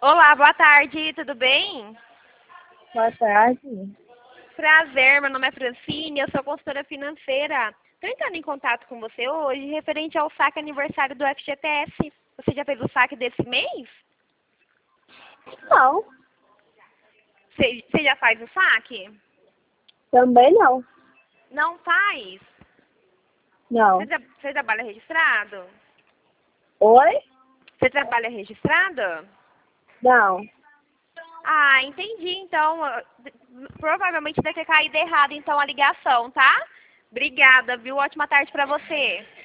Olá, boa tarde, tudo bem? Boa tarde. Prazer, meu nome é Francine, eu sou consultora financeira. Estou entrando em contato com você hoje referente ao saque aniversário do FGTS. Você já fez o saque desse mês? Não, Você já faz o saque? também não. Não faz? Não. Você trabalha registrado? Oi? Você trabalha registrado? Não. Ah, entendi. Então, provavelmente deve ter caído errado então a ligação, tá? Obrigada, viu? Ótima tarde para você.